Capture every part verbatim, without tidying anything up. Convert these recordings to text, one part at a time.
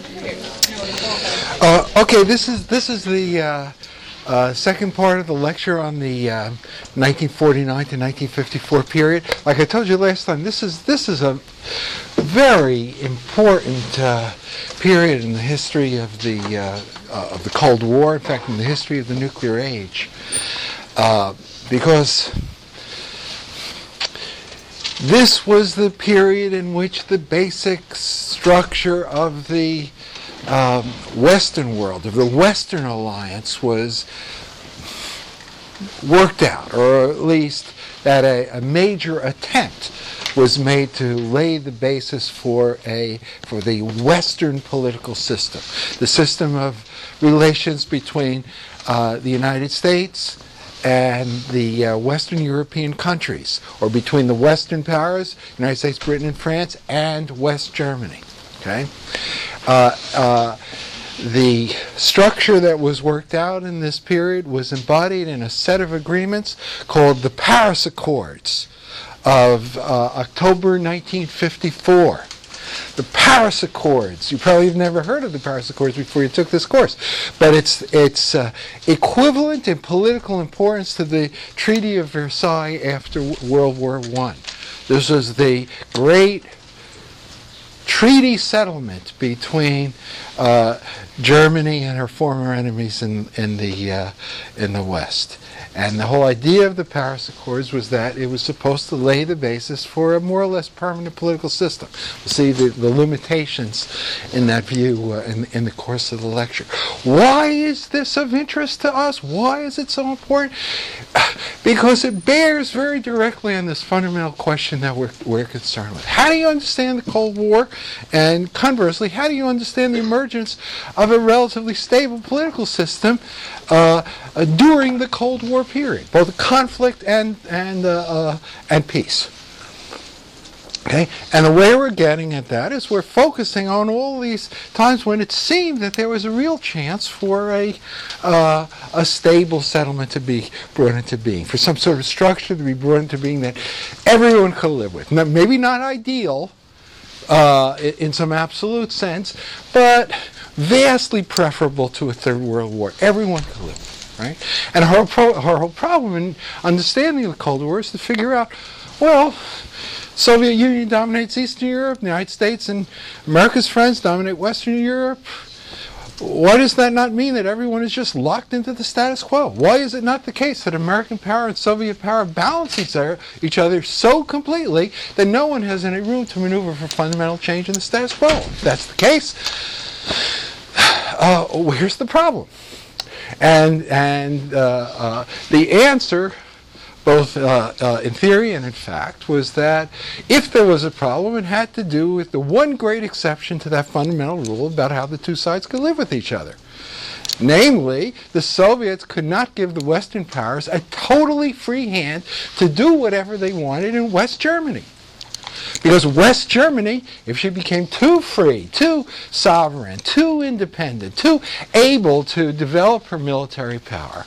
Uh, okay, this is this is the uh, uh, second part of the lecture on the uh, nineteen forty-nine to nineteen fifty-four period. Like I told you last time, this is this is a very important uh, period in the history of the uh, uh, of the Cold War. In fact, in the history of the nuclear age, uh, because this was the period in which the basic structure of the um, Western world, of the Western alliance, was worked out, or at least that a, a major attempt was made to lay the basis for a for the Western political system, the system of relations between uh, the United States and the uh, Western European countries, or between the Western powers, United States, Britain, and France, and West Germany. Okay, uh, uh, the structure that was worked out in this period was embodied in a set of agreements called the Paris Accords of uh, October nineteen fifty-four. The Paris Accords. You probably have never heard of the Paris Accords before you took this course, but it's it's uh, equivalent in political importance to the Treaty of Versailles after World War One. This was the great treaty settlement between uh, Germany and her former enemies in in the uh, in the West. And the whole idea of the Paris Accords was that it was supposed to lay the basis for a more or less permanent political system. We'll see the, the limitations in that view uh, in, in the course of the lecture. Why is this of interest to us? Why is it so important? Because it bears very directly on this fundamental question that we're, we're concerned with. How do you understand the Cold War? And conversely, how do you understand the emergence of a relatively stable political system uh, uh, during the Cold War period, both conflict and and uh, uh, and peace? Okay, and the way we're getting at that is we're focusing on all these times when it seemed that there was a real chance for a uh, a stable settlement to be brought into being, for some sort of structure to be brought into being that everyone could live with. Now, maybe not ideal uh, in some absolute sense, but vastly preferable to a third world war. Everyone could live with, right? And our, pro- our whole problem in understanding the Cold War is to figure out, well, Soviet Union dominates Eastern Europe, the United States and America's friends dominate Western Europe. Why does that not mean that everyone is just locked into the status quo? Why is it not the case that American power and Soviet power balance each other so completely that no one has any room to maneuver for fundamental change in the status quo? If that's the case, uh, here's the problem. And, and uh, uh, the answer, both uh, uh, in theory and in fact, was that if there was a problem, it had to do with the one great exception to that fundamental rule about how the two sides could live with each other. Namely, the Soviets could not give the Western powers a totally free hand to do whatever they wanted in West Germany. Because West Germany, if she became too free, too sovereign, too independent, too able to develop her military power,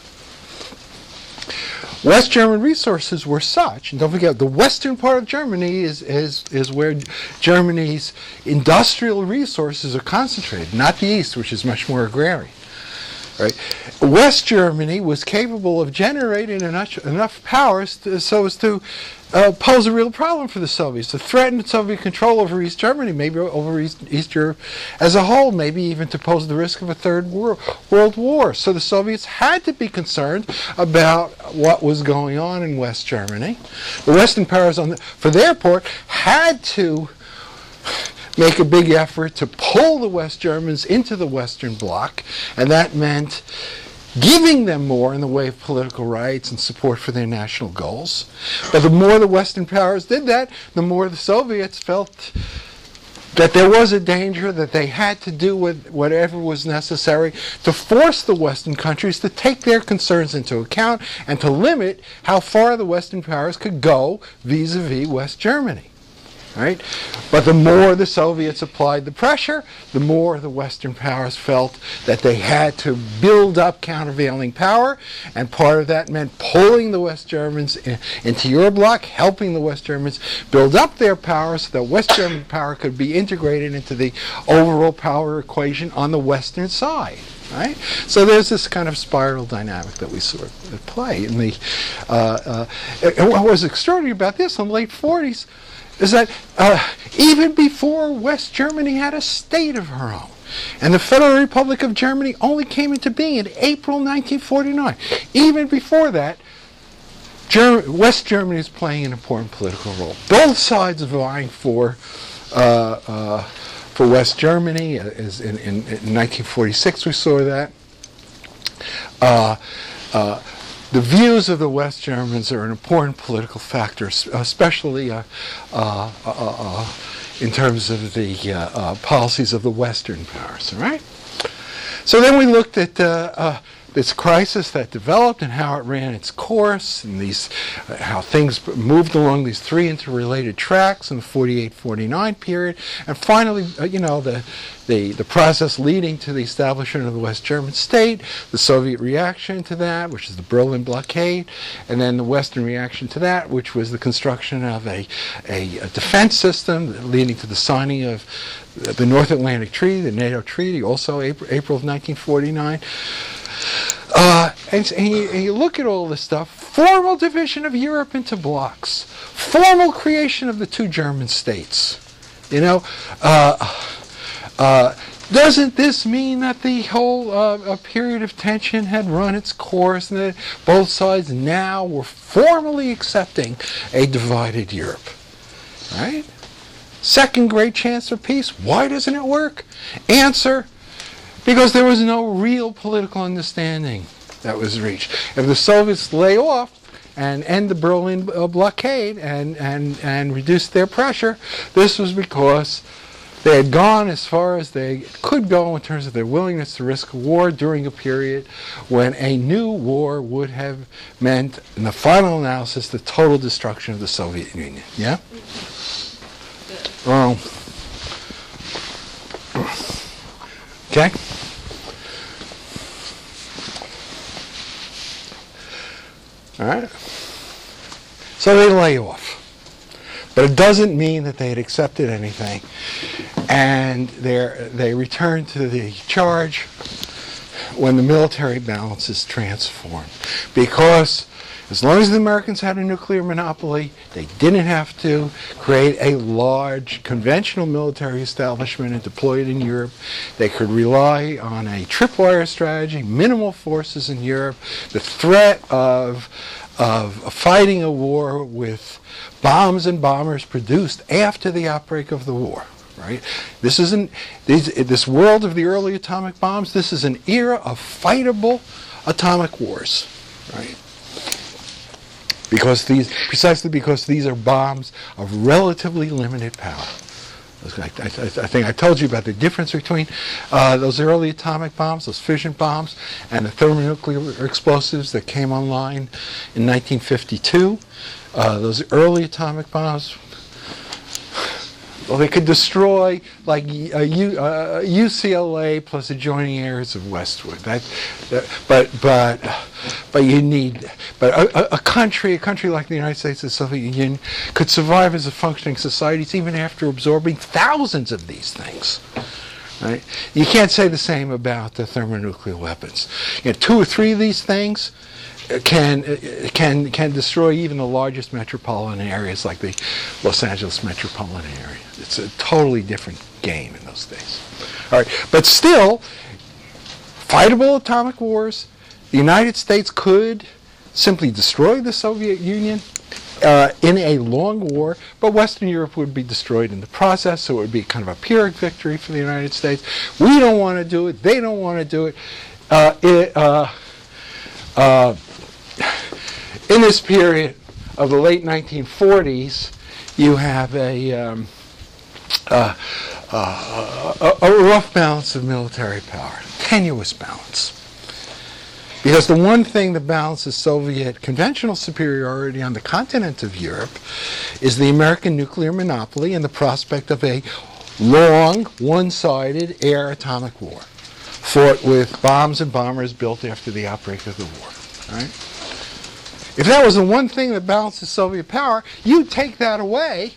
West German resources were such, and don't forget, the western part of Germany is, is, is where Germany's industrial resources are concentrated, not the east, which is much more agrarian. Right? West Germany was capable of generating enough, enough power to, so as to uh, pose a real problem for the Soviets, to threaten Soviet control over East Germany, maybe over East, East Europe as a whole, maybe even to pose the risk of a third war, world war. So the Soviets had to be concerned about what was going on in West Germany. The Western powers, on the, for their part, had to make a big effort to pull the West Germans into the Western Bloc, and that meant giving them more in the way of political rights and support for their national goals. But the more the Western powers did that, the more the Soviets felt that there was a danger, that they had to do with whatever was necessary to force the Western countries to take their concerns into account and to limit how far the Western powers could go vis-a-vis West Germany. right? But the more the Soviets applied the pressure, the more the Western powers felt that they had to build up countervailing power, and part of that meant pulling the West Germans in, into Eurobloc, helping the West Germans build up their power so that West German power could be integrated into the overall power equation on the Western side. Right? So there's this kind of spiral dynamic that we sort of play in the. Uh, uh, and what was extraordinary about this in the late forties is that uh, even before West Germany had a state of her own, and the Federal Republic of Germany only came into being in April nineteen forty-nine. Even before that, Germ- West Germany is playing an important political role. Both sides vying for. Uh, uh, For West Germany, as in, in, in nineteen forty-six we saw that. Uh, uh, the views of the West Germans are an important political factor, especially uh, uh, uh, uh, in terms of the uh, uh, policies of the Western powers. All right. So then we looked at uh, uh, this crisis that developed and how it ran its course, and these uh, how things moved along these three interrelated tracks in the forty-eight forty-nine period, and finally, uh, you know, the, the the process leading to the establishment of the West German state, the Soviet reaction to that, which is the Berlin blockade, and then the Western reaction to that, which was the construction of a a, a defense system leading to the signing of the North Atlantic Treaty, the NATO Treaty, also April, April of nineteen forty-nine. Uh, and, and, you, and you look at all this stuff, formal division of Europe into blocks, formal creation of the two German states. You know, uh, uh, doesn't this mean that the whole uh, a period of tension had run its course and that both sides now were formally accepting a divided Europe? Right? Second great chance for peace. Why doesn't it work? Answer: because there was no real political understanding that was reached. If the Soviets lay off and end the Berlin uh, blockade and, and, and reduce their pressure, this was because they had gone as far as they could go in terms of their willingness to risk a war during a period when a new war would have meant, in the final analysis, the total destruction of the Soviet Union. Yeah? Well, okay? All right? So they lay off. But it doesn't mean that they had accepted anything. And they return to the charge when the military balance is transformed. Because as long as the Americans had a nuclear monopoly, they didn't have to create a large conventional military establishment and deploy it in Europe. They could rely on a tripwire strategy, minimal forces in Europe, the threat of, of fighting a war with bombs and bombers produced after the outbreak of the war. Right? This isn't these, this world of the early atomic bombs. This is an era of fightable atomic wars, right? Because these, precisely because these are bombs of relatively limited power. I, I, I think I told you about the difference between uh, those early atomic bombs, those fission bombs, and the thermonuclear explosives that came online in nineteen fifty-two. Uh, those early atomic bombs, well, they could destroy like uh, U, uh, U C L A plus adjoining areas of Westwood. That, that, but but but you need but a, a country a country like the United States, the Soviet Union, could survive as a functioning society even after absorbing thousands of these things. Right? You can't say the same about the thermonuclear weapons. You know, two or three of these things can can can destroy even the largest metropolitan areas like the Los Angeles metropolitan area. It's a totally different game in those days. All right, but still, fightable atomic wars. The United States could simply destroy the Soviet Union uh, in a long war, but Western Europe would be destroyed in the process, so it would be kind of a Pyrrhic victory for the United States. We don't want to do it. They don't want to do it. Uh, it uh, uh, in this period of the late nineteen forties, you have a, um, uh, uh, a, a rough balance of military power, tenuous balance. Because the one thing that balances Soviet conventional superiority on the continent of Europe is the American nuclear monopoly and the prospect of a long, one-sided air atomic war, fought with bombs and bombers built after the outbreak of the war. Right? If that was the one thing that balances Soviet power, you take that away,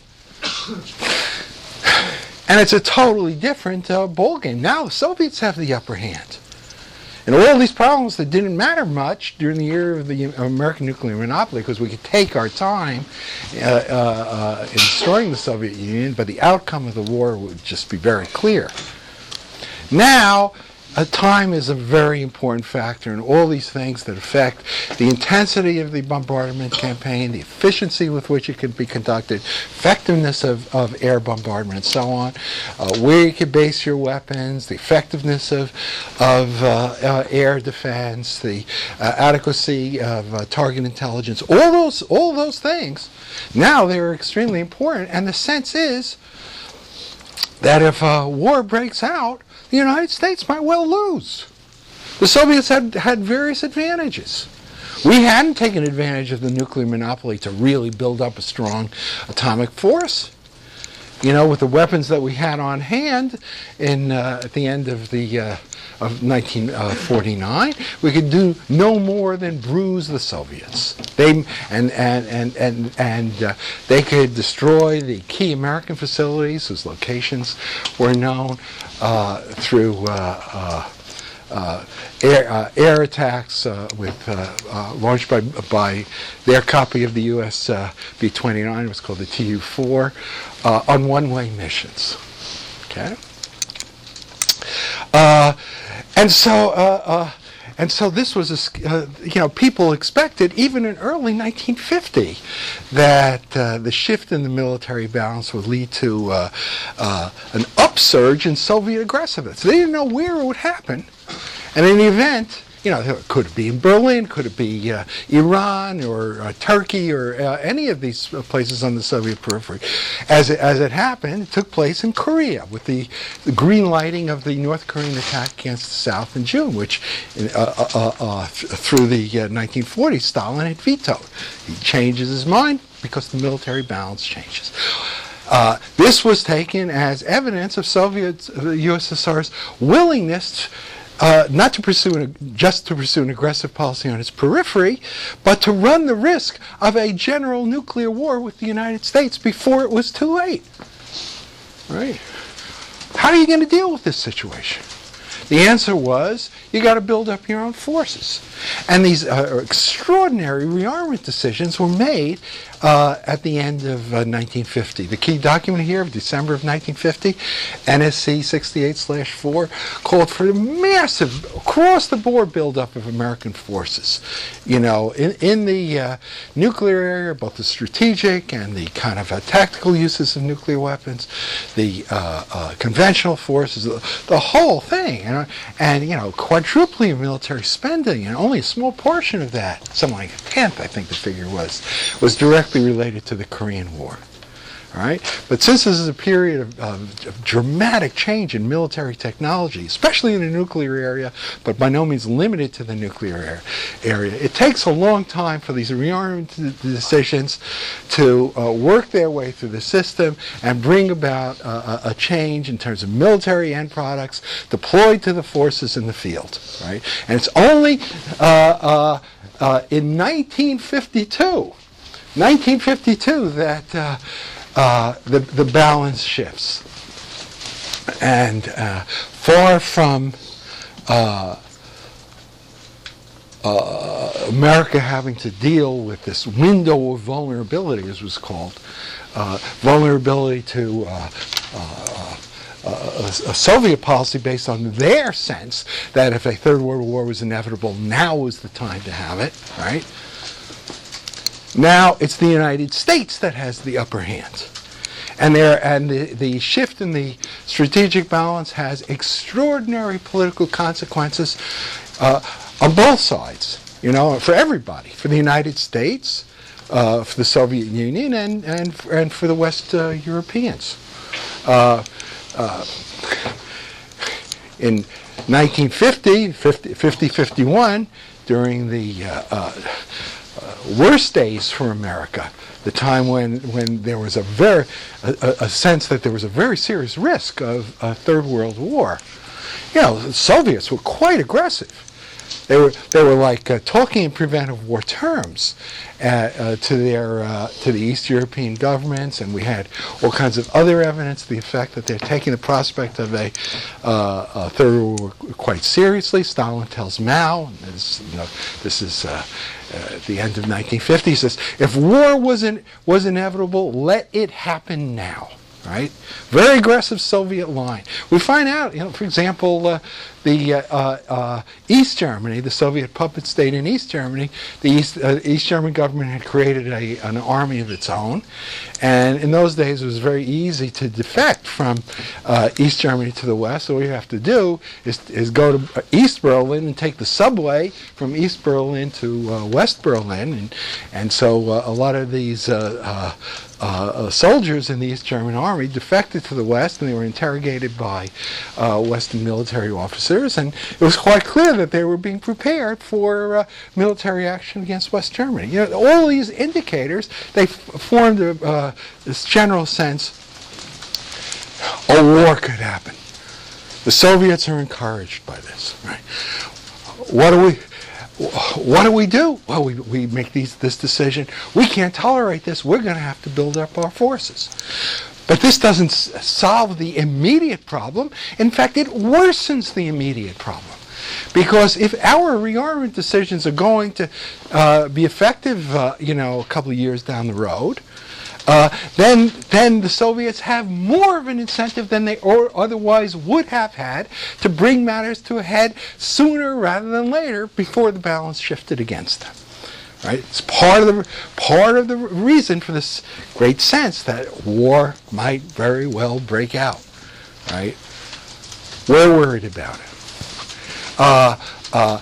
and it's a totally different uh, ballgame. Now the Soviets have the upper hand. And all these problems that didn't matter much during the era of the American nuclear monopoly, because we could take our time uh, uh, uh, in destroying the Soviet Union, but the outcome of the war would just be very clear. Now, uh, time is a very important factor in all these things that affect the intensity of the bombardment campaign, the efficiency with which it can be conducted, effectiveness of, of air bombardment, and so on, uh, where you can base your weapons, the effectiveness of, of uh, uh, air defense, the uh, adequacy of uh, target intelligence, all those, all those things. Now they're extremely important, and the sense is that if a war breaks out, the United States might well lose. The Soviets had, had various advantages. We hadn't taken advantage of the nuclear monopoly to really build up a strong atomic force. You know, with the weapons that we had on hand in, uh, at the end of the uh, of nineteen forty-nine, we could do no more than bruise the Soviets. They and and and and and uh, they could destroy the key American facilities whose locations were known uh, through uh, uh, uh, air, uh, air attacks uh, with uh, uh, launched by by their copy of the U S uh, B twenty-nine. It was called the T U four uh, on one-way missions. Okay. Uh, and so, uh, uh, and so this was, a, uh, you know, people expected, even in early nineteen fifty, that uh, the shift in the military balance would lead to uh, uh, an upsurge in Soviet aggressiveness. They didn't know where it would happen. And in the event, you know, could it be in Berlin? Could it be uh, Iran or uh, Turkey or uh, any of these places on the Soviet periphery? As it, as it happened, it took place in Korea with the, the green lighting of the North Korean attack against the South in June, which uh, uh, uh, th- through the uh, nineteen forties, Stalin had vetoed. He changes his mind because the military balance changes. Uh, this was taken as evidence of Soviet, uh, U S S R's willingness Uh, not to pursue an, just to pursue an aggressive policy on its periphery, but to run the risk of a general nuclear war with the United States before it was too late. Right? How are you going to deal with this situation? The answer was, you got to build up your own forces. And these uh, extraordinary rearmament decisions were made uh, at the end of uh, nineteen fifty. The key document here of December of nineteen fifty, N S C sixty-eight slash four, called for a massive, across-the-board buildup of American forces. You know, in, in the uh, nuclear area, both the strategic and the kind of uh, tactical uses of nuclear weapons, the uh, uh, conventional forces, the, the whole thing. You know, and, you know, quadrupling military spending, and only a small portion of that, something like a tenth, I think the figure was, was directly related to the Korean War. All right? But since this is a period of, of, of dramatic change in military technology, especially in the nuclear area, but by no means limited to the nuclear area, it takes a long time for these rearmament decisions to uh, work their way through the system and bring about uh, a change in terms of military end products deployed to the forces in the field. Right? And it's only uh, uh, uh, in nineteen fifty-two, nineteen fifty-two that uh, Uh, the, the balance shifts. And uh, far from uh, uh, America having to deal with this window of vulnerability, as was called, uh, vulnerability to uh, uh, uh, a, a Soviet policy based on their sense that if a Third World War was inevitable, now was the time to have it, right? Now it's the United States that has the upper hand. And there, and the, the shift in the strategic balance has extraordinary political consequences uh, on both sides, you know, for everybody, for the United States, uh, for the Soviet Union, and, and, and for the West uh, Europeans. Uh, uh, in nineteen fifty, fifty, fifty, fifty-one, during the uh, uh, uh, worst days for America, the time when, when there was a very a, a sense that there was a very serious risk of a third world war. You know, the Soviets were quite aggressive. They were they were like uh, talking in preventive war terms uh, uh, to their uh, to the East European governments, and we had all kinds of other evidence to the effect that they're taking the prospect of a, uh, a third world war quite seriously. Stalin tells Mao, and this, you know, this is uh, uh, at the end of nineteen fifty. He says, "If war wasn't was inevitable, let it happen now." Right? Very aggressive Soviet line. We find out, you know, for example, uh, the uh, uh, East Germany, the Soviet puppet state in East Germany, the East, uh, East German government had created a, an army of its own, and in those days it was very easy to defect from uh, East Germany to the West. So all you have to do is, is go to East Berlin and take the subway from East Berlin to uh, West Berlin, and and so uh, a lot of these uh, uh, Uh, uh, soldiers in the East German army defected to the West, and they were interrogated by uh, Western military officers, and it was quite clear that they were being prepared for uh, military action against West Germany. You know, all these indicators, they f- formed a, uh, this general sense a war could happen. The Soviets are encouraged by this, right? What do we... What do we do? Well, we, we make these, this decision. We can't tolerate this. We're going to have to build up our forces. But this doesn't s- solve the immediate problem. In fact, it worsens the immediate problem. Because if our rearmament decisions are going to uh, be effective, uh, you know, a couple of years down the road, Uh, then, then the Soviets have more of an incentive than they or otherwise would have had to bring matters to a head sooner rather than later, before the balance shifted against them. Right? It's part of the part of the reason for this great sense that war might very well break out. Right? We're worried about it. Uh, uh,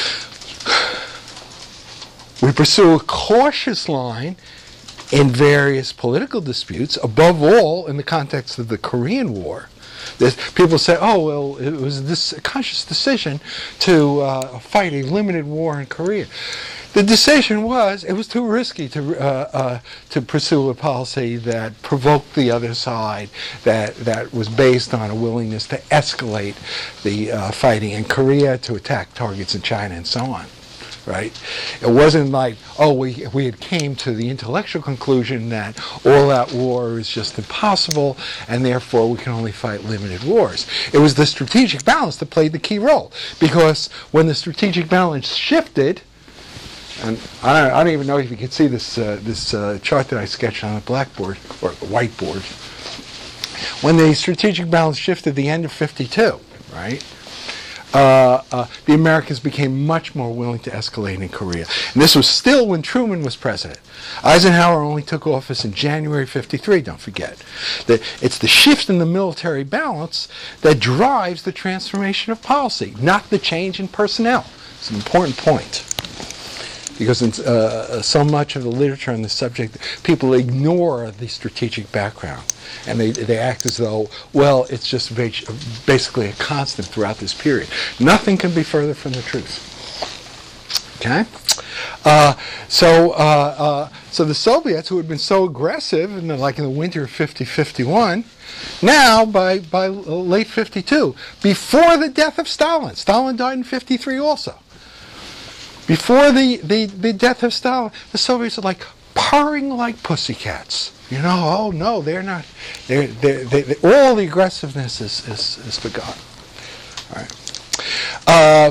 we pursue a cautious line in various political disputes, above all in the context of the Korean War. There's, people say, oh, well, it was this conscious decision to uh, fight a limited war in Korea. The decision was, it was too risky to uh, uh, to pursue a policy that provoked the other side, that, that was based on a willingness to escalate the uh, fighting in Korea, to attack targets in China, and so on. Right? It wasn't like, oh, we we had came to the intellectual conclusion that all-out war is just impossible, and therefore we can only fight limited wars. It was the strategic balance that played the key role, because when the strategic balance shifted, and I don't, I don't even know if you can see this uh, this uh, chart that I sketched on the blackboard or whiteboard. When the strategic balance shifted at the end of fifty-two, right? Uh, uh, the Americans became much more willing to escalate in Korea. And this was still when Truman was president. Eisenhower only took office in January fifty-three, don't forget. The, it's the shift in the military balance that drives the transformation of policy, not the change in personnel. It's an important point. Because in, uh, so much of the literature on the subject, people ignore the strategic background. And they, they act as though, well, it's just basically a constant throughout this period. Nothing can be further from the truth. Okay? Uh, so uh, uh, so the Soviets, who had been so aggressive, in the, like in the winter of fifty fifty-one, now by, by late fifty-two, before the death of Stalin, Stalin died in fifty-three also. Before the, the, the death of Stalin, the Soviets are like purring like pussycats. You know, oh no, they're not. They're, they're, they, they, all the aggressiveness is, is, is forgotten. All right. Uh,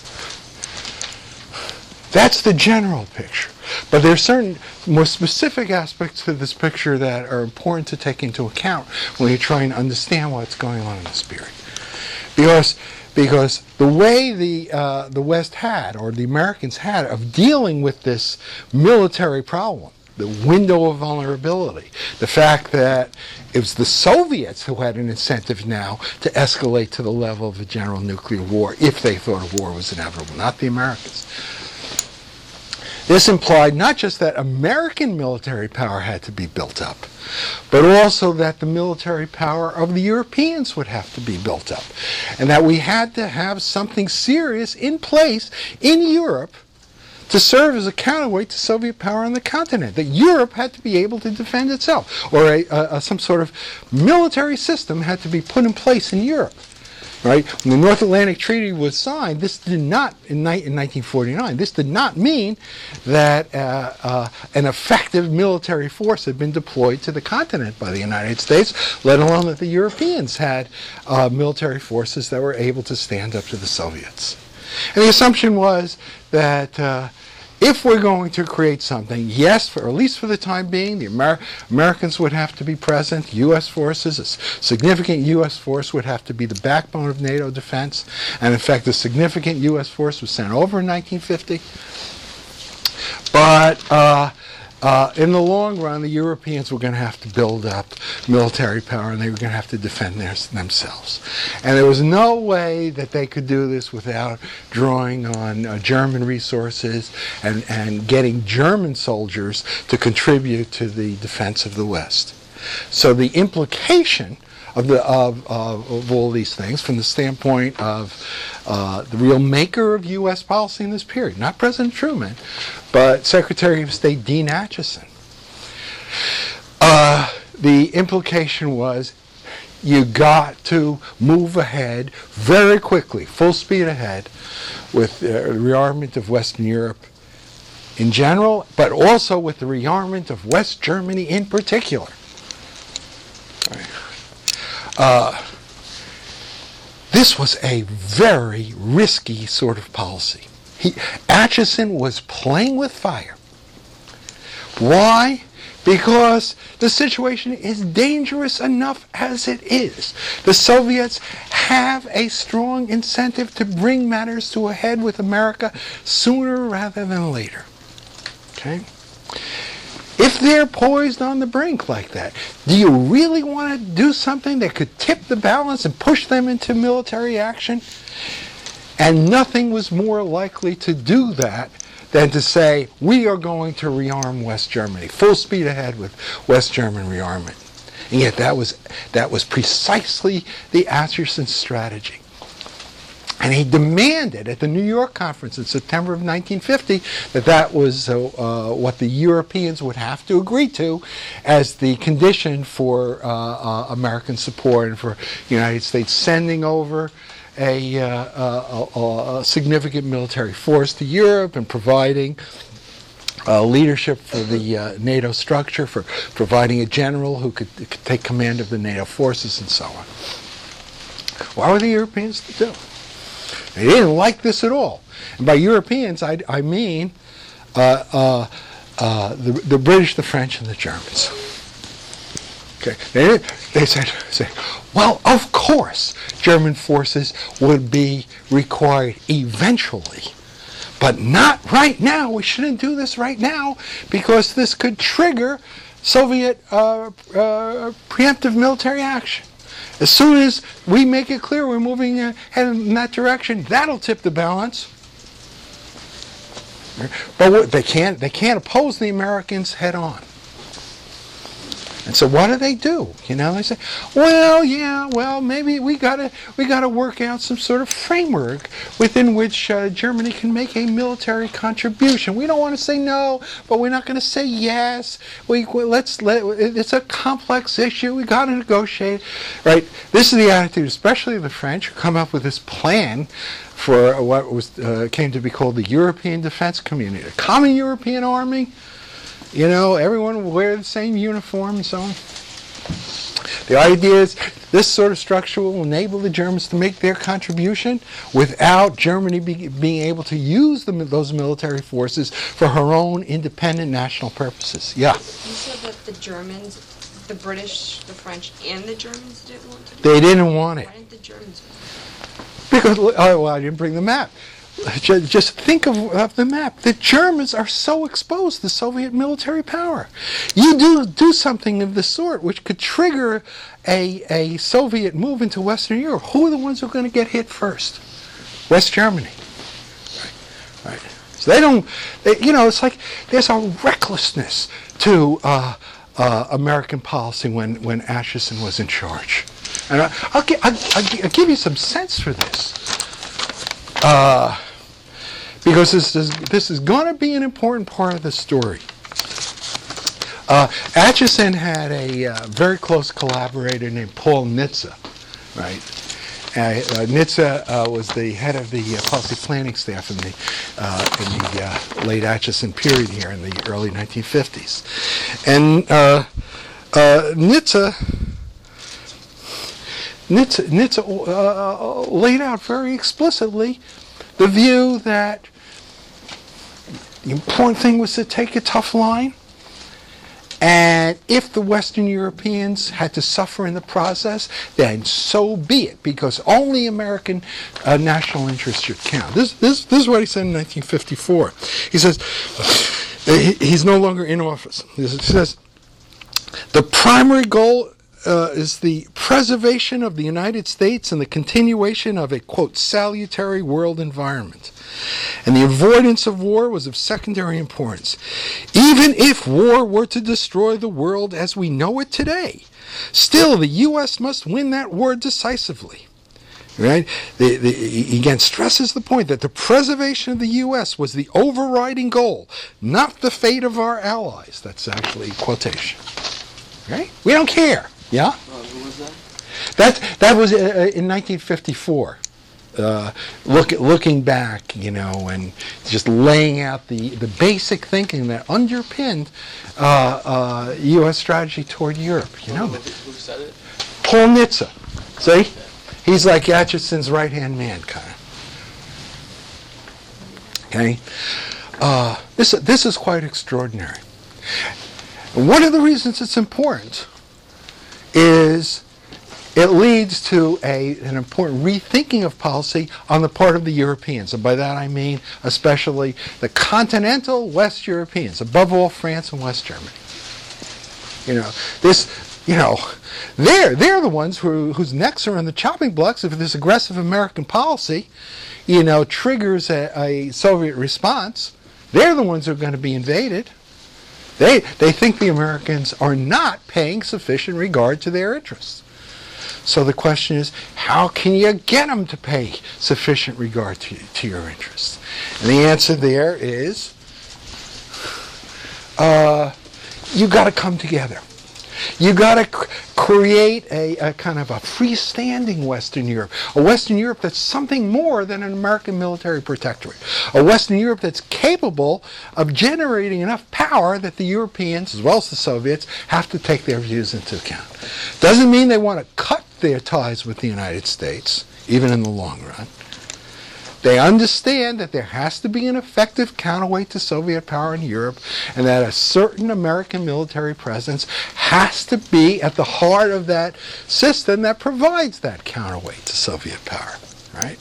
that's the general picture. But there are certain more specific aspects to this picture that are important to take into account when you try and understand what's going on in this period. Because Because the way the uh, the West had, or the Americans had, of dealing with this military problem, the window of vulnerability, the fact that it was the Soviets who had an incentive now to escalate to the level of a general nuclear war if they thought a war was inevitable, not the Americans. This implied not just that American military power had to be built up, but also that the military power of the Europeans would have to be built up, and that we had to have something serious in place in Europe to serve as a counterweight to Soviet power on the continent, that Europe had to be able to defend itself, or a, a, some sort of military system had to be put in place in Europe. Right? When the North Atlantic Treaty was signed, this did not, in, ni- in nineteen forty-nine, this did not mean that uh, uh, an effective military force had been deployed to the continent by the United States, let alone that the Europeans had uh, military forces that were able to stand up to the Soviets. And the assumption was that uh, if we're going to create something, yes, for, or at least for the time being, the Amer- Americans would have to be present, U S forces, a s- significant U S force would have to be the backbone of NATO defense, and in fact a significant U S force was sent over in nineteen fifty. But uh, uh, in the long run, the Europeans were going to have to build up military power, and they were going to have to defend their, themselves. And there was no way that they could do this without drawing on uh, German resources and, and getting German soldiers to contribute to the defense of the West. So the implication of, the, of, of, of all these things from the standpoint of uh, the real maker of U S policy in this period, not President Truman, but Secretary of State Dean Acheson. Uh, the implication was you got to move ahead very quickly, full speed ahead, with the uh, rearmament of Western Europe in general, but also with the rearmament of West Germany in particular. Uh, this was a very risky sort of policy. He, Acheson was playing with fire. Why? Because the situation is dangerous enough as it is. The Soviets have a strong incentive to bring matters to a head with America sooner rather than later. Okay? If they're poised on the brink like that, do you really want to do something that could tip the balance and push them into military action? And nothing was more likely to do that than to say, we are going to rearm West Germany, full speed ahead with West German rearmament. And yet that was, that was precisely the Acheson strategy. And he demanded at the New York conference in September of nineteen fifty that that was uh, uh, what the Europeans would have to agree to as the condition for uh, uh, American support and for the United States sending over a, uh, a, a significant military force to Europe and providing uh, leadership for the uh, NATO structure, for providing a general who could, could take command of the NATO forces and so on. What were the Europeans to do? They didn't like this at all. And by Europeans, I, I mean uh, uh, uh, the, the British, the French, and the Germans. Okay, they, they said, say, well, of course, German forces would be required eventually, but not right now. We shouldn't do this right now because this could trigger Soviet uh, uh, preemptive military action. As soon as we make it clear we're moving ahead in that direction, that'll tip the balance. But they can't, they can't oppose the Americans head on. And so what do they do? You know, they say, well, yeah, well, maybe we gotta we gotta work out some sort of framework within which uh, Germany can make a military contribution. We don't want to say no, but we're not going to say yes. We, we let's let it's a complex issue. We got to negotiate, right? This is the attitude, especially of the French, who come up with this plan for what was uh, came to be called the European Defense Community, a common European army. You know, everyone will wear the same uniform and so on. The idea is this sort of structure will enable the Germans to make their contribution without Germany be, being able to use the, those military forces for her own independent national purposes. Yeah? You said that the Germans, the British, the French, and the Germans didn't want to? They didn't want it. Why didn't the Germans want it? Because, oh, well, I didn't bring the map. Just think of, of the map. The Germans are so exposed to Soviet military power. You do do something of the sort which could trigger a, a Soviet move into Western Europe. Who are the ones who are going to get hit first? West Germany. Right. Right. So they don't, they, you know, it's like there's a recklessness to uh, uh, American policy when, when Acheson was in charge. And I, I'll, gi- I'll, I'll, I'll give you some sense for this. Uh, because this is, this is going to be an important part of the story. Uh, Acheson had a uh, very close collaborator named Paul Nitze, right? Uh, uh, Nitze uh, was the head of the uh, policy planning staff in the uh, in the uh, late Acheson period here in the early nineteen fifties, and uh, uh, Nitze Nitze, Nitze uh, laid out very explicitly the view that the important thing was to take a tough line. And if the Western Europeans had to suffer in the process, then so be it, because only American uh, national interests should count. This, this, this is what he said in nineteen fifty-four. He says, he, he's no longer in office. He says, the primary goal uh, is the preservation of the United States and the continuation of a, quote, salutary world environment. And the avoidance of war was of secondary importance. Even if war were to destroy the world as we know it today, still the U S must win that war decisively. Right? The, the, he again stresses the point that the preservation of the U S was the overriding goal, not the fate of our allies. That's actually a quotation. Right? We don't care. Yeah? Oh, who was that? That, that was uh, in nineteen fifty-four. Uh, look, looking back, you know, and just laying out the, the basic thinking that underpinned uh, uh, U S strategy toward Europe. You know, Who said it? Paul Nitze. See, he's like Acheson's right hand man, kind of. Okay, uh, this this is quite extraordinary. And one of the reasons it's important is it leads to a, an important rethinking of policy on the part of the Europeans. And by that I mean especially the continental West Europeans, above all France and West Germany. You know, this, you know, they're, they're the ones who, whose necks are on the chopping blocks if this aggressive American policy, you know, triggers a, a Soviet response. They're the ones who are going to be invaded. They, they think the Americans are not paying sufficient regard to their interests. So the question is, how can you get them to pay sufficient regard to, to your interests? And the answer there is, uh, you got to come together. You got to cr- create a, a kind of a freestanding Western Europe, a Western Europe that's something more than an American military protectorate, a Western Europe that's capable of generating enough power that the Europeans, as well as the Soviets, have to take their views into account. Doesn't mean they want to cut their ties with the United States, even in the long run. They understand that there has to be an effective counterweight to Soviet power in Europe, and that a certain American military presence has to be at the heart of that system that provides that counterweight to Soviet power. Right?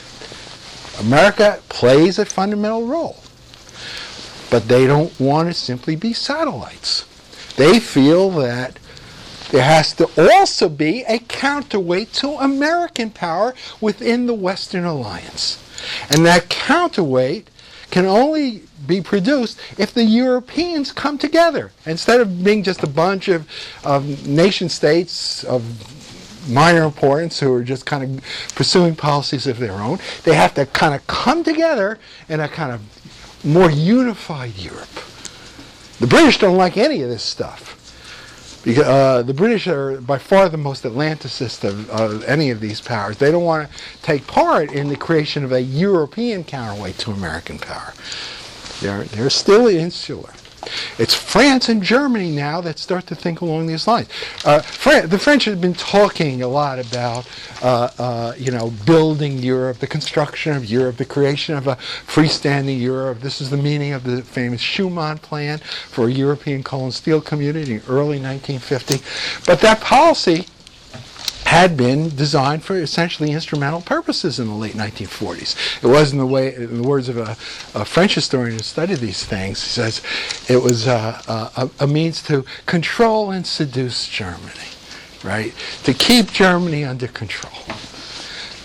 America plays a fundamental role, but they don't want to simply be satellites. They feel that there has to also be a counterweight to American power within the Western alliance. And that counterweight can only be produced if the Europeans come together. Instead of being just a bunch of, of nation states of minor importance who are just kind of pursuing policies of their own, they have to kind of come together in a kind of more unified Europe. The British don't like any of this stuff. Because, uh, the British are by far the most Atlanticist of, of any of these powers. They don't want to take part in the creation of a European counterweight to American power. They're, they're still insular. It's France and Germany now that start to think along these lines. Uh, Fran- the French have been talking a lot about, uh, uh, you know, building Europe, the construction of Europe, the creation of a freestanding Europe. This is the meaning of the famous Schuman Plan for a European coal and steel community in early nineteen fifty. But that policy had been designed for essentially instrumental purposes in the late nineteen forties. It wasn't the way, in the words of a, a French historian who studied these things, he says it was uh, a, a means to control and seduce Germany, right? To keep Germany under control.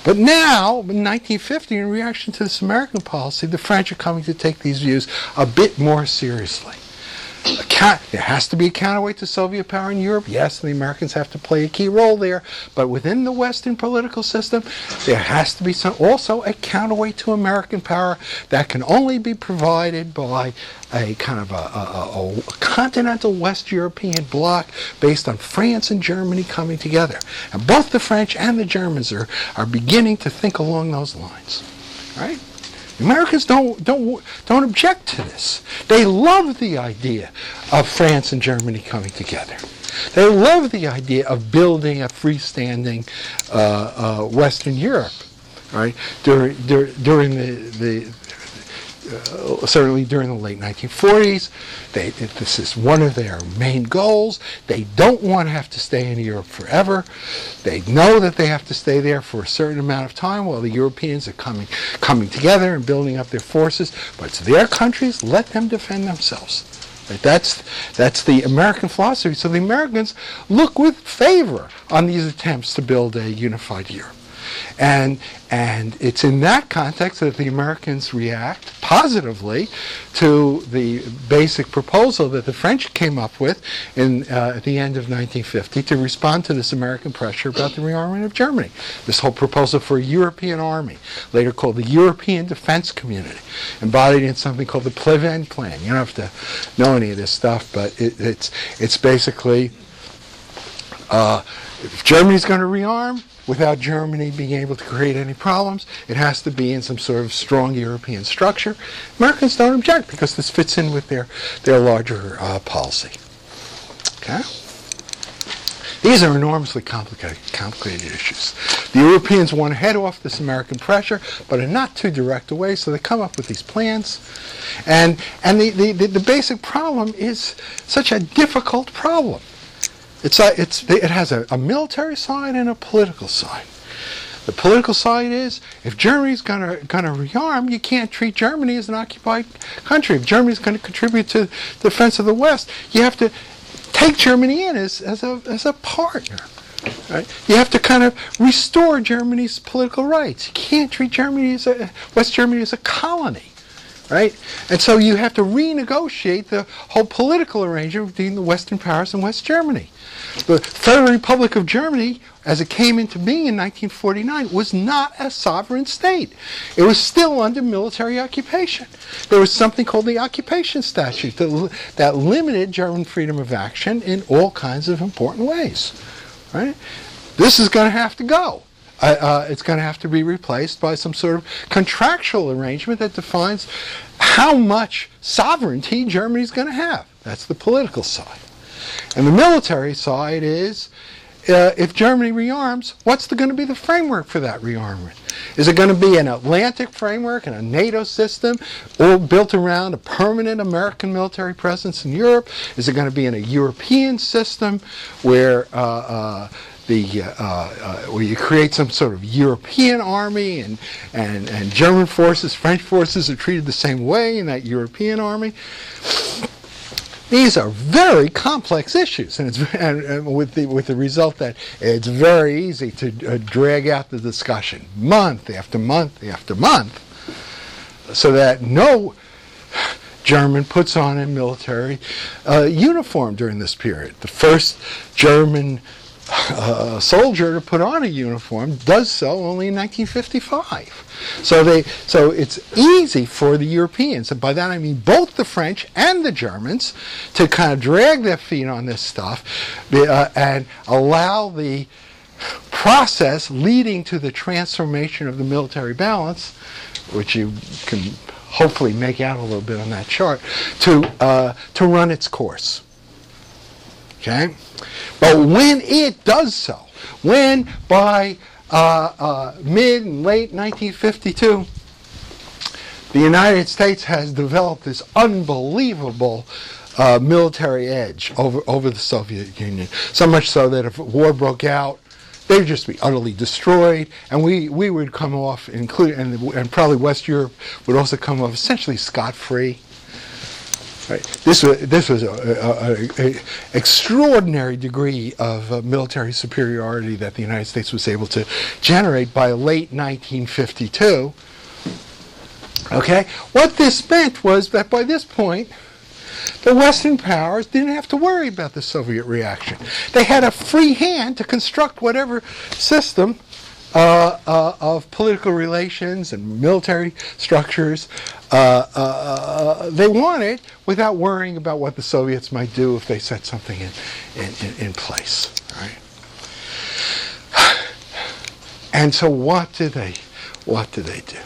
But now, in nineteen fifty, in reaction to this American policy, the French are coming to take these views a bit more seriously. There has to be a counterweight to Soviet power in Europe. Yes, the Americans have to play a key role there. But within the Western political system, there has to be some, also a counterweight to American power that can only be provided by a kind of a, a, a, a continental West European bloc based on France and Germany coming together. And both the French and the Germans are, are beginning to think along those lines. Right? Americans don't don't don't object to this. They love the idea of France and Germany coming together. They love the idea of building a freestanding uh, uh, Western Europe, right? During dur- during the the uh, certainly during the late nineteen forties, they this is one of their main goals. They don't want to have to stay in Europe forever. They know that they have to stay there for a certain amount of time while the Europeans are coming coming together and building up their forces. But it's their countries. Let them defend themselves. Right? That's that's the American philosophy. So the Americans look with favor on these attempts to build a unified Europe. And and it's in that context that the Americans react positively to the basic proposal that the French came up with in uh, at the end of nineteen fifty to respond to this American pressure about the rearmament of Germany. This whole proposal for a European army, later called the European Defense Community, embodied in something called the Pleven Plan. You don't have to know any of this stuff, but it, it's it's basically uh, if Germany's going to rearm, without Germany being able to create any problems, it has to be in some sort of strong European structure. Americans don't object because this fits in with their, their larger uh, policy. Okay? These are enormously complicated, complicated issues. The Europeans want to head off this American pressure, but in not too direct a way, so they come up with these plans. And, and the, the, the, the basic problem is such a difficult problem. It's a, it's, it has a, a military side and a political side. The political side is, if Germany's going to going to rearm, you can't treat Germany as an occupied country. If Germany's going to contribute to the defense of the West, you have to take Germany in as, as, a, as a partner. Right? You have to kind of restore Germany's political rights. You can't treat Germany as a, West Germany as a colony. Right? And so you have to renegotiate the whole political arrangement between the Western powers and West Germany. The Federal Republic of Germany, as it came into being in nineteen forty-nine, was not a sovereign state. It was still under military occupation. There was something called the Occupation Statute that, that limited German freedom of action in all kinds of important ways. Right? This is going to have to go. Uh, uh, it's going to have to be replaced by some sort of contractual arrangement that defines how much sovereignty Germany's going to have. That's the political side. And the military side is, uh, if Germany rearms, what's going to be the framework for that rearmament? Is it going to be an Atlantic framework and a NATO system, all built around a permanent American military presence in Europe? Is it going to be in a European system where uh, uh, the uh, uh, where you create some sort of European army and, and, and German forces, French forces are treated the same way in that European army? These are very complex issues, and, it's, and, and with the with the result that it's very easy to uh, drag out the discussion month after month after month, so that no German puts on a military uh, uniform during this period. The first German uh, soldier to put on a uniform does so only in nineteen fifty-five. So they, so it's easy for the Europeans, and by that I mean both the French and the Germans, to kind of drag their feet on this stuff uh, and allow the process leading to the transformation of the military balance, which you can hopefully make out a little bit on that chart, to uh, to run its course. Okay, but when it does so, when by Uh, uh, mid and late nineteen fifty-two, the United States has developed this unbelievable uh, military edge over, over the Soviet Union. So much so that if war broke out, they'd just be utterly destroyed, and we, we would come off, include, and, and probably West Europe would also come off essentially scot-free. Right. This was this was an extraordinary degree of uh, military superiority that the United States was able to generate by late nineteen fifty-two. Okay, what this meant was that by this point, the Western powers didn't have to worry about the Soviet reaction. They had a free hand to construct whatever system uh, uh, of political relations and military structures uh, uh, they wanted without worrying about what the Soviets might do if they set something in, in, in, in place. Right? And so what did they, what did they do?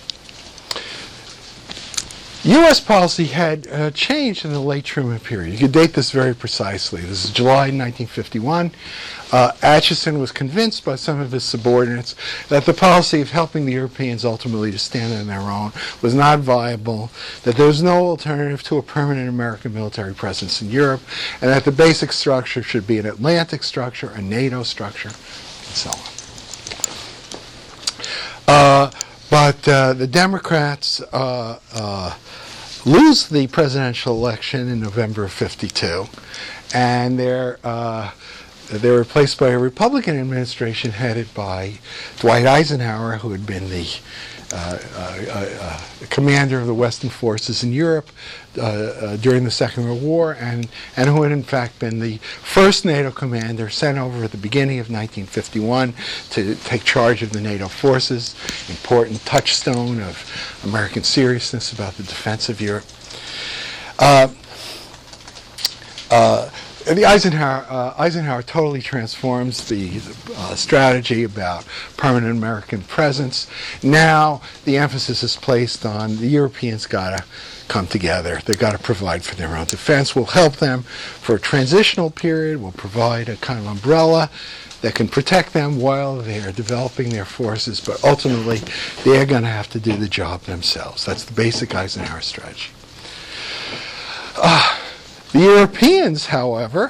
U S policy had uh, changed in the late Truman period. You can date this very precisely. This is July nineteen fifty-one. Uh, Acheson was convinced by some of his subordinates that the policy of helping the Europeans ultimately to stand on their own was not viable, that there was no alternative to a permanent American military presence in Europe, and that the basic structure should be an Atlantic structure, a NATO structure, and so on. Uh, but uh, the Democrats uh, uh, lose the presidential election in November of fifty-two, and they're uh, they're replaced by a Republican administration headed by Dwight Eisenhower, who had been the uh, uh, uh, commander of the Western forces in Europe uh, uh, during the Second World War, and and who had in fact been the first NATO commander sent over at the beginning of nineteen fifty-one to take charge of the NATO forces, important touchstone of American seriousness about the defense of Europe. Uh, uh, the Eisenhower, uh, Eisenhower totally transforms the uh, strategy about permanent American presence. Now the emphasis is placed on the Europeans got to come together. They've got to provide for their own defense. We'll help them for a transitional period. We'll provide a kind of umbrella that can protect them while they're developing their forces, but ultimately they're going to have to do the job themselves. That's the basic Eisenhower strategy. Uh, the Europeans, however,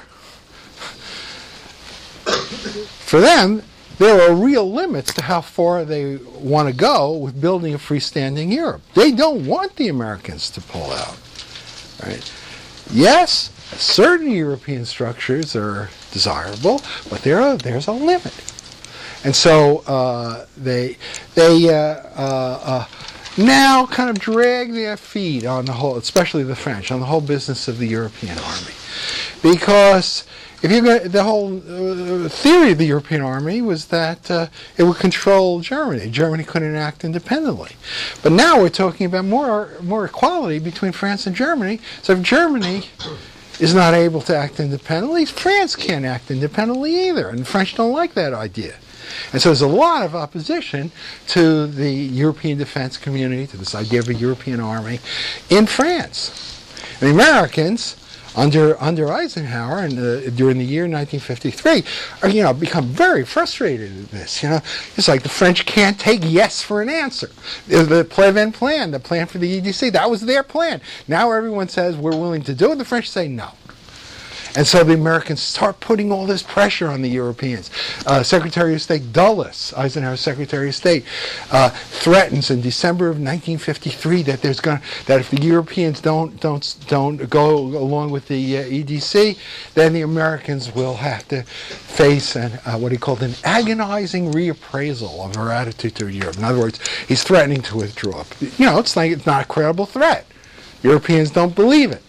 for them, there are real limits to how far they want to go with building a freestanding Europe. They don't want the Americans to pull out. Right? Yes, certain European structures are desirable, but there are, there's a limit. And so uh, they they uh, uh, uh, now kind of drag their feet on the whole, especially the French, on the whole business of the European army. Because if you're going, the whole uh, theory of the European army was that uh, it would control Germany. Germany couldn't act independently. But now we're talking about more more equality between France and Germany. So if Germany is not able to act independently, France can't act independently either. And the French don't like that idea. And so there's a lot of opposition to the European defense community, to this idea of a European army in France. And the Americans, under under Eisenhower and uh, during the year nineteen fifty-three, are, you know, become very frustrated at this. You know, it's like the French can't take yes for an answer. The, the Pleven plan, the plan for the E D C, that was their plan. Now everyone says we're willing to do it. The French say no. And so the Americans start putting all this pressure on the Europeans. Uh, Secretary of State Dulles, Eisenhower's Secretary of State, uh, threatens in December of nineteen fifty-three that there's going that if the Europeans don't don't don't go along with the uh, E D C, then the Americans will have to face an, uh, what he called an agonizing reappraisal of our attitude to Europe. In other words, he's threatening to withdraw. You know, it's like it's not a credible threat. Europeans don't believe it.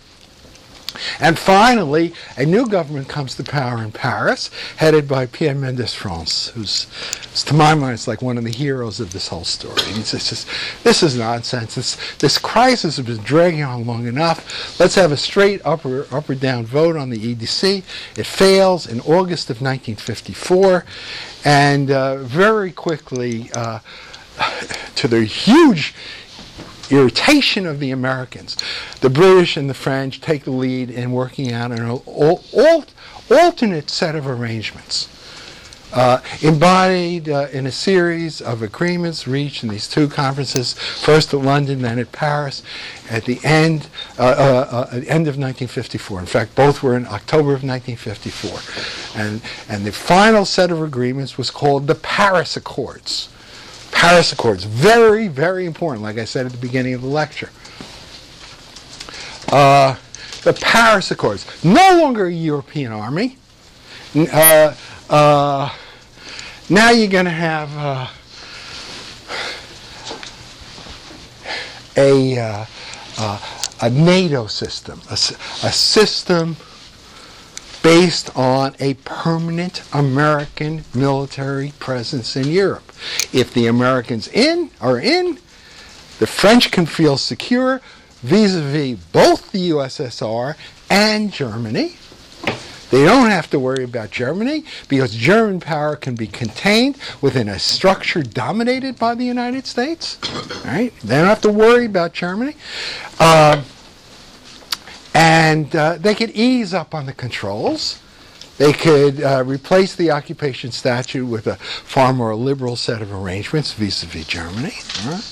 And finally, a new government comes to power in Paris, headed by Pierre Mendès France, who's, to my mind, is like one of the heroes of this whole story. It's just, this is nonsense. This, this crisis has been dragging on long enough. Let's have a straight up or, up or down vote on the E D C. It fails in August of nineteen fifty-four, and uh, very quickly, uh, to the huge irritation of the Americans, the British and the French take the lead in working out an al- al- alternate set of arrangements, uh, embodied uh, in a series of agreements reached in these two conferences, first at London, then at Paris, at the end, uh, uh, uh, at the end of nineteen fifty-four. In fact, both were in October of nineteen fifty-four. And, and the final set of agreements was called the Paris Accords. Paris Accords, very, very important, like I said at the beginning of the lecture. Uh, the Paris Accords, no longer a European army. Uh, uh, now you're going to have uh, a, uh, uh, a NATO system, a, a system based on a permanent American military presence in Europe. If the Americans in are in, the French can feel secure vis-a-vis both the U S S R and Germany. They don't have to worry about Germany because German power can be contained within a structure dominated by the United States. Right? They don't have to worry about Germany. Uh, and uh, they could ease up on the controls. They could uh, replace the occupation statute with a far more liberal set of arrangements vis-a-vis Germany. Right?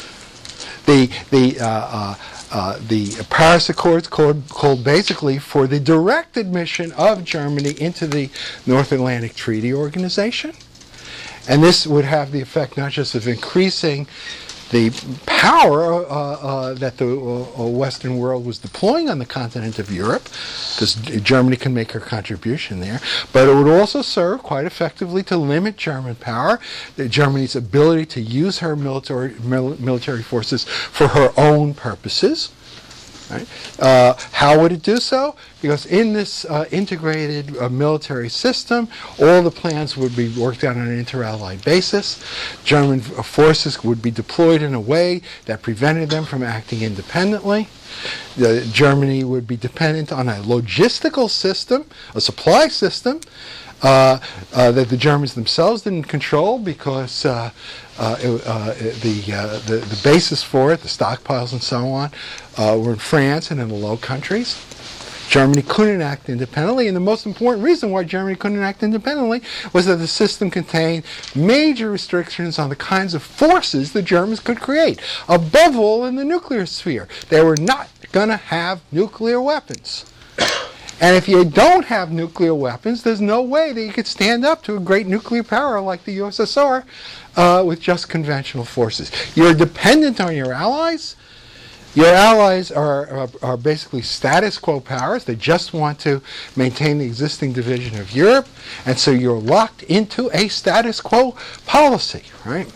The the uh, uh, uh, the Paris Accords called, called basically for the direct admission of Germany into the North Atlantic Treaty Organization, and this would have the effect not just of increasing the power uh, uh, that the uh, Western world was deploying on the continent of Europe, because Germany can make her contribution there, but it would also serve quite effectively to limit German power, Germany's ability to use her military, mil military forces for her own purposes. Right? Uh, how would it do so? Because in this uh, integrated uh, military system, all the plans would be worked out on an inter-allied basis. German forces would be deployed in a way that prevented them from acting independently. The, Germany would be dependent on a logistical system, a supply system, uh, uh, that the Germans themselves didn't control because uh, uh, it, uh, the, uh, the, the basis for it, the stockpiles and so on, uh, were in France and in the Low Countries. Germany couldn't act independently, and the most important reason why Germany couldn't act independently was that the system contained major restrictions on the kinds of forces the Germans could create, above all in the nuclear sphere. They were not going to have nuclear weapons. And if you don't have nuclear weapons, there's no way that you could stand up to a great nuclear power like the U S S R uh, with just conventional forces. You're dependent on your allies. Your allies are, are, are basically status quo powers. They just want to maintain the existing division of Europe. And so you're locked into a status quo policy, right?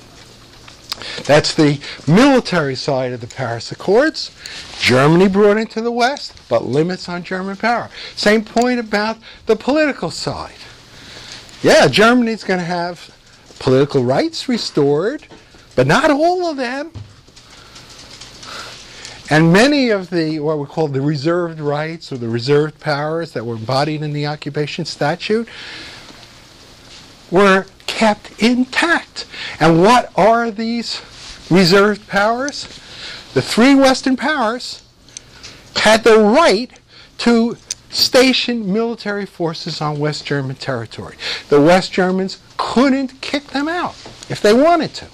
That's the military side of the Paris Accords. Germany brought into the West, but limits on German power. Same point about the political side. Yeah, Germany's going to have political rights restored, but not all of them. And many of the, what we call the reserved rights or the reserved powers that were embodied in the occupation statute were kept intact. And what are these reserved powers? The three Western powers had the right to station military forces on West German territory. The West Germans couldn't kick them out if they wanted to.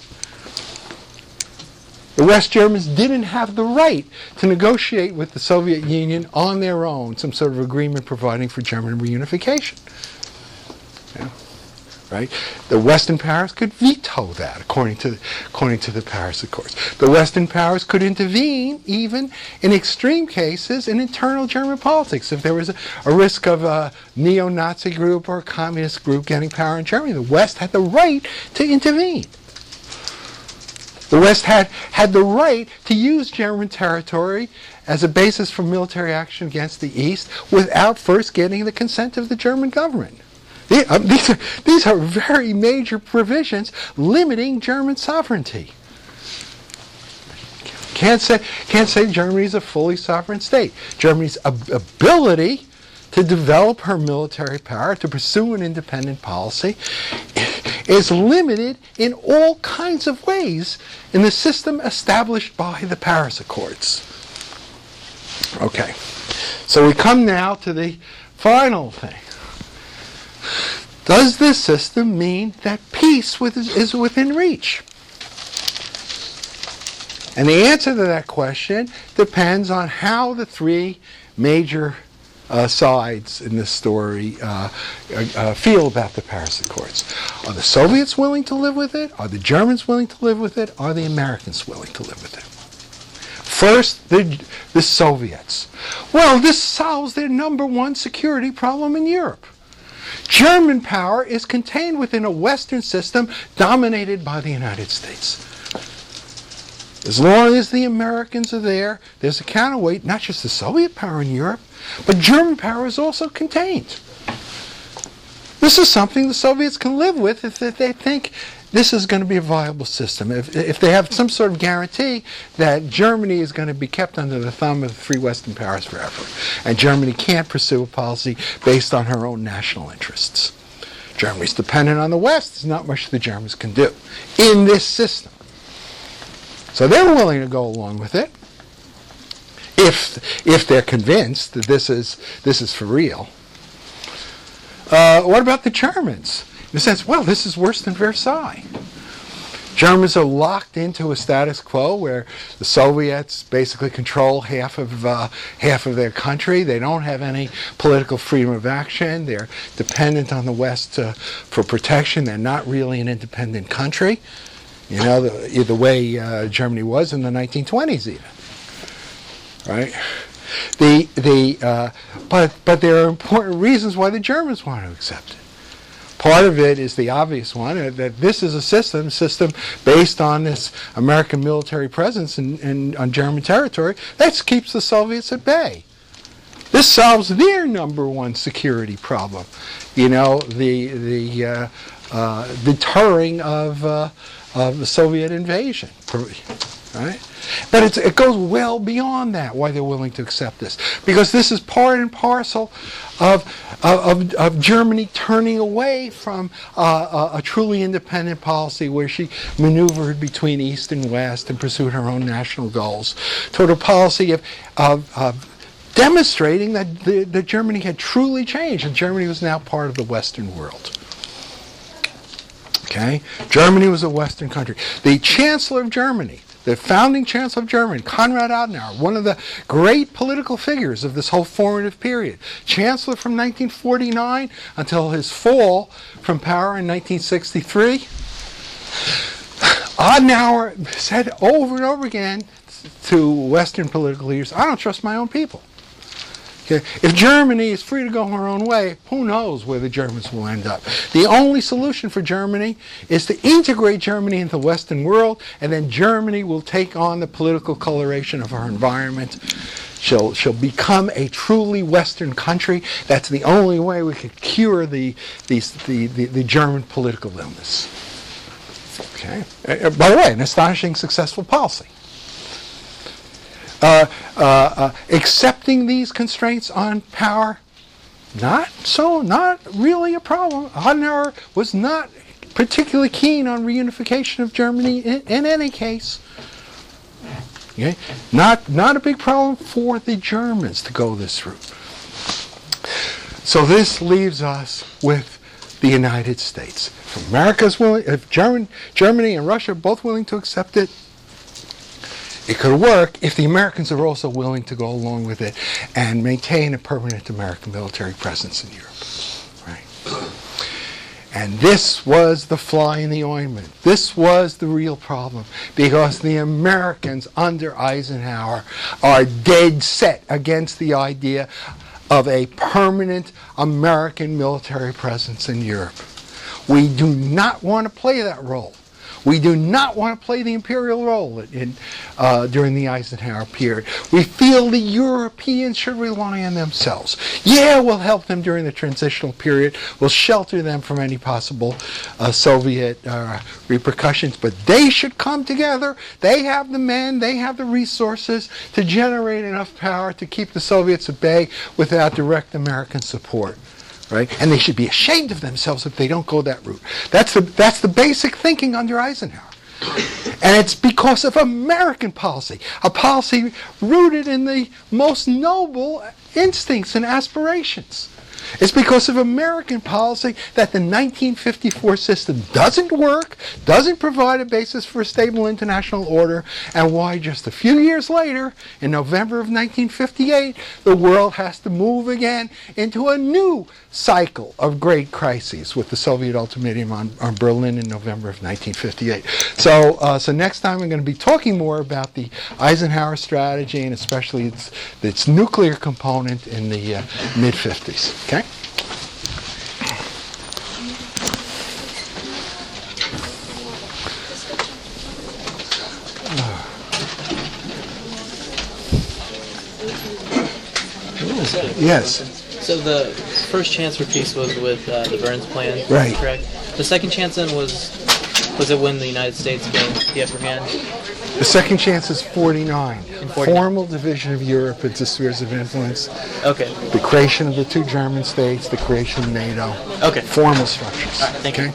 The West Germans didn't have the right to negotiate with the Soviet Union on their own, some sort of agreement providing for German reunification. Yeah. Right? The Western powers could veto that, according to, according to the Paris Accords. The Western powers could intervene, even in extreme cases, in internal German politics. If there was a, a risk of a neo-Nazi group or a communist group getting power in Germany, the West had the right to intervene. The West had, had the right to use German territory as a basis for military action against the East without first getting the consent of the German government. These are, these are, these are very major provisions limiting German sovereignty. Can't say, can't say Germany is a fully sovereign state. Germany's ab- ability to develop her military power, to pursue an independent policy, is limited in all kinds of ways in the system established by the Paris Accords. Okay, so we come now to the final thing. Does this system mean that peace with, is within reach? And the answer to that question depends on how the three major Uh, sides in this story uh, uh, feel about the Paris Accords. Are the Soviets willing to live with it? Are the Germans willing to live with it? Are the Americans willing to live with it? First, the, the Soviets. Well, this solves their number one security problem in Europe. German power is contained within a Western system dominated by the United States. As long as the Americans are there, there's a counterweight, not just the Soviet power in Europe, but German power is also contained. This is something the Soviets can live with if they think this is going to be a viable system. If, if they have some sort of guarantee that Germany is going to be kept under the thumb of the three Western powers forever, and Germany can't pursue a policy based on her own national interests. Germany's dependent on the West. There's not much the Germans can do in this system. So they're willing to go along with it if, if they're convinced that this is, this is for real. Uh, what about the Germans? In a sense, well, this is worse than Versailles. Germans are locked into a status quo where the Soviets basically control half of uh, half of their country. They don't have any political freedom of action. They're dependent on the West uh, for protection. They're not really an independent country. You know, the, the way uh, Germany was in the nineteen twenties even. Right? The, the, uh, but, but there are important reasons why the Germans want to accept it. Part of it is the obvious one, uh, that this is a system, system based on this American military presence in, in, on German territory that keeps the Soviets at bay. This solves their number one security problem. You know, the, the uh, uh, deterring of, uh, of the Soviet invasion. Right? But it's, it goes well beyond that, why they're willing to accept this. Because this is part and parcel of, of, of Germany turning away from uh, a, a truly independent policy where she maneuvered between East and West and pursued her own national goals, toward a policy of, of, of demonstrating that, the, that Germany had truly changed and Germany was now part of the Western world. Okay? Germany was a Western country. The Chancellor of Germany, the founding Chancellor of Germany, Konrad Adenauer, one of the great political figures of this whole formative period, Chancellor from nineteen forty-nine until his fall from power in nineteen sixty-three, Adenauer said over and over again to Western political leaders, I don't trust my own people. Okay. If Germany is free to go her own way, who knows where the Germans will end up. The only solution for Germany is to integrate Germany into the Western world, and then Germany will take on the political coloration of her environment. She'll, she'll become a truly Western country. That's the only way we could cure the, the, the, the, the German political illness. Okay. Uh, by the way, an astonishing successful policy. Uh, uh, uh, accepting these constraints on power, not so, not really a problem. Adenauer was not particularly keen on reunification of Germany in, in any case. Okay? Not, not a big problem for the Germans to go this route. So this leaves us with the United States. If America's willing, if German, Germany and Russia are both willing to accept it, it could work if the Americans are also willing to go along with it and maintain a permanent American military presence in Europe. Right? And this was the fly in the ointment. This was the real problem, because the Americans under Eisenhower are dead set against the idea of a permanent American military presence in Europe. We do not want to play that role. We do not want to play the imperial role in, uh, during the Eisenhower period. We feel the Europeans should rely on themselves. Yeah, we'll help them during the transitional period. We'll shelter them from any possible uh, Soviet uh, repercussions. But they should come together. They have the men, they have the resources to generate enough power to keep the Soviets at bay without direct American support. Right? And they should be ashamed of themselves if they don't go that route. That's the, that's the basic thinking under Eisenhower. And it's because of American policy, a policy rooted in the most noble instincts and aspirations. It's because of American policy that the nineteen fifty-four system doesn't work, doesn't provide a basis for a stable international order, and why just a few years later, in November of nineteen fifty-eight, the world has to move again into a new cycle of great crises with the Soviet ultimatum on, on Berlin in November of nineteen fifty-eight. So, uh, so next time we're going to be talking more about the Eisenhower strategy and especially its, its nuclear component in the uh, mid fifties. Okay? Yes. So the first Chancellor piece was with uh, the Burns Plan, Right. correct? The second chance then was was it when the United States gained the upper hand? The second chance is forty-nine. forty-nine. Formal division of Europe into spheres of influence. Okay. The creation of the two German states, the creation of NATO. Okay. Formal structures. All right, thank you. okay?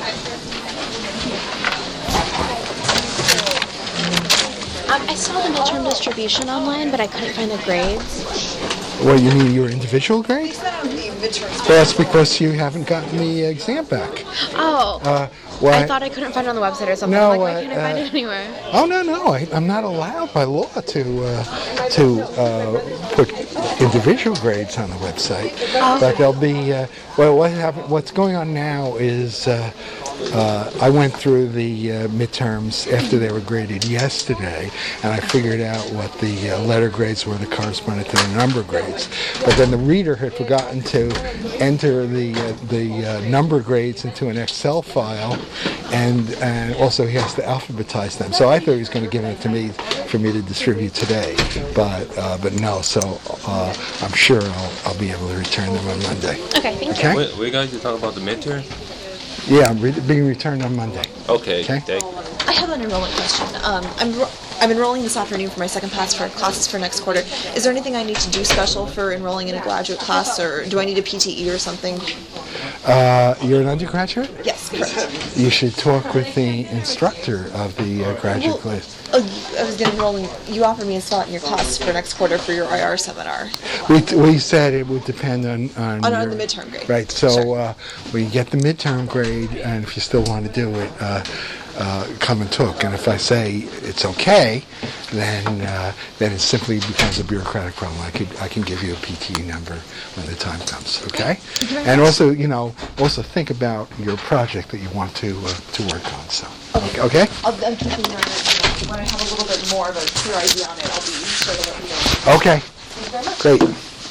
Um, I saw the midterm distribution online, but I couldn't find the grades. What, you mean your individual grade? That's because you haven't gotten the exam back. Oh, Uh, why? I thought I couldn't find it on the website or something. No, I'm like, why uh, can't I find uh, it anywhere? Oh no, no, I, I'm not allowed by law to uh, to uh, put individual grades on the website. But there'll be uh, well, what happen, what's going on now is uh, uh, I went through the uh, midterms after they were graded yesterday, and I figured out what the uh, letter grades were that corresponded to the number grades. But then the reader had forgotten to enter the uh, the uh, number grades into an Excel file, and and also he has to alphabetize them. So I thought he was going to give it to me for me to distribute today, but uh, but no. So uh, I'm sure I'll, I'll be able to return them on Monday. Okay, thank Okay? Wait, we're going to talk about the midterm? Yeah, I'm re- being returned on Monday. Okay. Okay. Thank- I have an enrollment question. Um, I'm ro- I'm enrolling this afternoon for my second pass for classes for next quarter. Is there anything I need to do special for enrolling in a graduate class, or do I need a P T E or something? Uh, you're an undergraduate? Yes, correct. You should talk with the instructor of the uh, graduate Well, class. Oh, you- I was going to enroll in, you offered me a spot in your class for next quarter for your I R seminar. We, we said it would depend on on, On- on your- the midterm grade. Right. So Sure. uh, we get the midterm grade, and if you still want to do it, uh, uh, come and talk. And if I say it's okay, then uh, then it simply becomes a bureaucratic problem. I could I can give you a P T E number when the time comes. Okay. And also, you know, also think about your project that you want to uh, to work on. So. Okay. Okay. I'll, I'm keeping your when I have a little bit more of a clear idea on it, I'll be sure to let you know. Okay. Thank you very much. Great.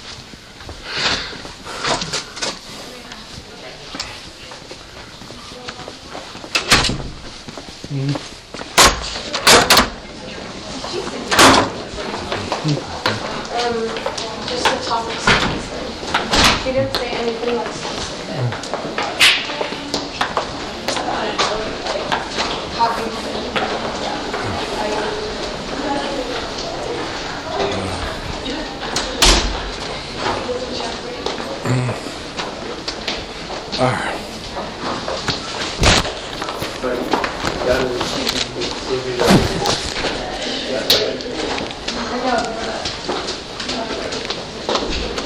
Just the topics. He didn't say anything like sensitive. All right. But that is